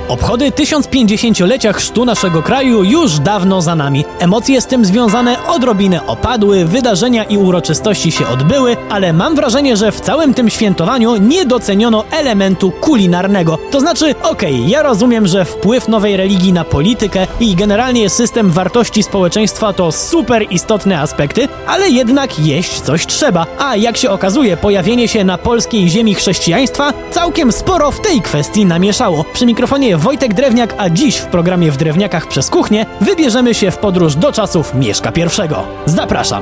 Obchody 1050-lecia chrztu naszego kraju już dawno za nami. Emocje z tym związane odrobinę opadły, wydarzenia i uroczystości się odbyły, ale mam wrażenie, że w całym tym świętowaniu nie doceniono elementu kulinarnego. To znaczy, ja rozumiem, że wpływ nowej religii na politykę i generalnie system wartości społeczeństwa to super istotne aspekty, ale jednak jeść coś trzeba. A jak się okazuje, pojawienie się na polskiej ziemi chrześcijaństwa całkiem sporo w tej kwestii namieszało. Przy mikrofonie Wojtek Drewniak, a dziś w programie W Drewniakach przez kuchnię wybierzemy się w podróż do czasów Mieszka I. Zapraszam!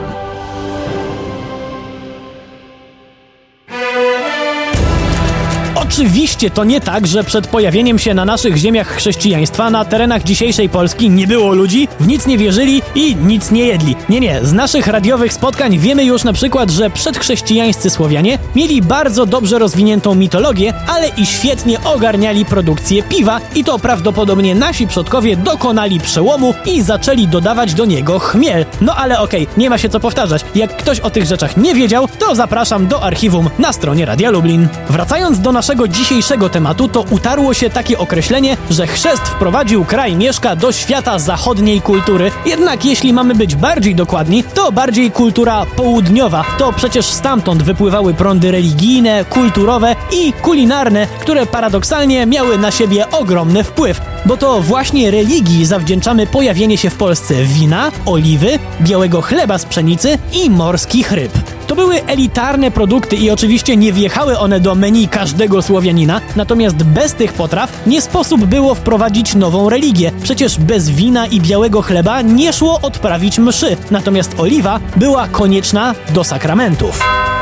Oczywiście to nie tak, że przed pojawieniem się na naszych ziemiach chrześcijaństwa na terenach dzisiejszej Polski nie było ludzi, w nic nie wierzyli i nic nie jedli. Nie, z naszych radiowych spotkań wiemy już na przykład, że przedchrześcijańscy Słowianie mieli bardzo dobrze rozwiniętą mitologię, ale i świetnie ogarniali produkcję piwa i to prawdopodobnie nasi przodkowie dokonali przełomu i zaczęli dodawać do niego chmiel. No ale nie ma się co powtarzać. Jak ktoś o tych rzeczach nie wiedział, to zapraszam do archiwum na stronie Radia Lublin. Wracając do naszego dzisiejszego tematu, to utarło się takie określenie, że chrzest wprowadził kraj Mieszka do świata zachodniej kultury. Jednak jeśli mamy być bardziej dokładni, to bardziej kultura południowa. To przecież stamtąd wypływały prądy religijne, kulturowe i kulinarne, które paradoksalnie miały na siebie ogromny wpływ. Bo to właśnie religii zawdzięczamy pojawienie się w Polsce wina, oliwy, białego chleba z pszenicy i morskich ryb. To były elitarne produkty i oczywiście nie wjechały one do menu każdego Słowianina, natomiast bez tych potraw nie sposób było wprowadzić nową religię. Przecież bez wina i białego chleba nie szło odprawić mszy, natomiast oliwa była konieczna do sakramentów.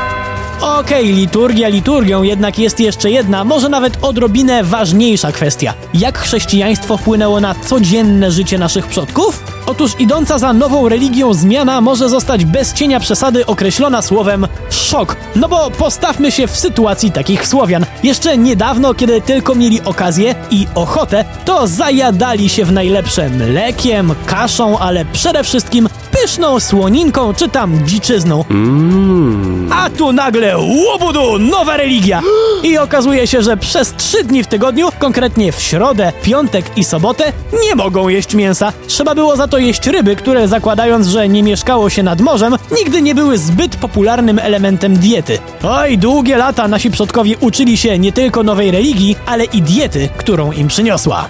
Liturgia liturgią, jednak jest jeszcze jedna, może nawet odrobinę ważniejsza kwestia. Jak chrześcijaństwo wpłynęło na codzienne życie naszych przodków? Otóż idąca za nową religią zmiana może zostać bez cienia przesady określona słowem szok. No bo postawmy się w sytuacji takich Słowian. Jeszcze niedawno, kiedy tylko mieli okazję i ochotę, to zajadali się w najlepsze mlekiem, kaszą, ale przede wszystkim pyszną słoninką czy tam dziczyzną. A tu nagle łobudu, nowa religia! I okazuje się, że przez 3 dni w tygodniu, konkretnie w środę, piątek i sobotę, nie mogą jeść mięsa. Trzeba było za to jeść ryby, które zakładając, że nie mieszkało się nad morzem, nigdy nie były zbyt popularnym elementem diety. Długie lata nasi przodkowie uczyli się nie tylko nowej religii, ale i diety, którą im przyniosła.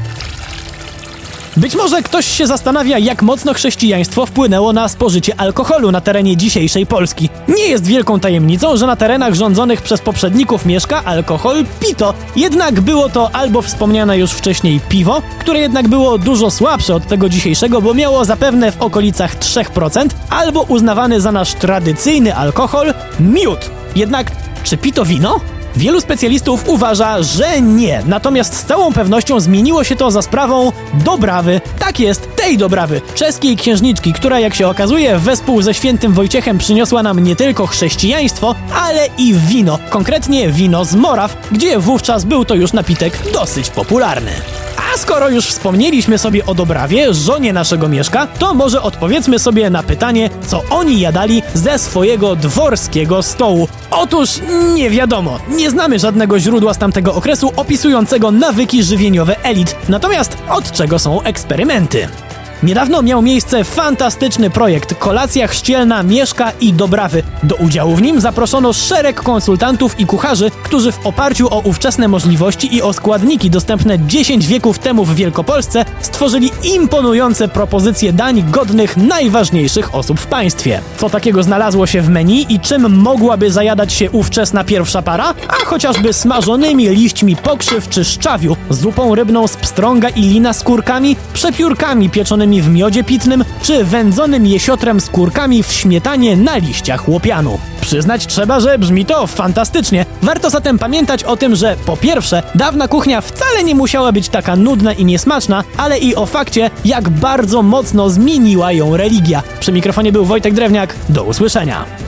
Być może ktoś się zastanawia, jak mocno chrześcijaństwo wpłynęło na spożycie alkoholu na terenie dzisiejszej Polski. Nie jest wielką tajemnicą, że na terenach rządzonych przez poprzedników Mieszka alkohol pito. Jednak było to albo wspomniane już wcześniej piwo, które jednak było dużo słabsze od tego dzisiejszego, bo miało zapewne w okolicach 3%, albo uznawany za nasz tradycyjny alkohol miód. Jednak czy pito wino? Wielu specjalistów uważa, że nie, natomiast z całą pewnością zmieniło się to za sprawą Dobrawy. Tak jest, tej Dobrawy, czeskiej księżniczki, która jak się okazuje wespół ze świętym Wojciechem przyniosła nam nie tylko chrześcijaństwo, ale i wino, konkretnie wino z Moraw, gdzie wówczas był to już napitek dosyć popularny. A skoro już wspomnieliśmy sobie o Dobrawie, żonie naszego Mieszka, to może odpowiedzmy sobie na pytanie, co oni jadali ze swojego dworskiego stołu. Otóż nie wiadomo, nie znamy żadnego źródła z tamtego okresu opisującego nawyki żywieniowe elit. Natomiast od czego są eksperymenty? Niedawno miał miejsce fantastyczny projekt Kolacja chrzcielna Mieszka i Dobrawy. Do udziału w nim zaproszono szereg konsultantów i kucharzy, którzy w oparciu o ówczesne możliwości i o składniki dostępne 10 wieków temu w Wielkopolsce stworzyli imponujące propozycje dań godnych najważniejszych osób w państwie. Co takiego znalazło się w menu i czym mogłaby zajadać się ówczesna pierwsza para? A chociażby smażonymi liśćmi pokrzyw czy szczawiu, zupą rybną z pstrąga i lina z kurkami, przepiórkami pieczonymi w miodzie pitnym, czy wędzonym jesiotrem z kurkami w śmietanie na liściach łopianu. Przyznać trzeba, że brzmi to fantastycznie. Warto zatem pamiętać o tym, że po pierwsze, dawna kuchnia wcale nie musiała być taka nudna i niesmaczna, ale i o fakcie, jak bardzo mocno zmieniła ją religia. Przy mikrofonie był Wojtek Drewniak. Do usłyszenia.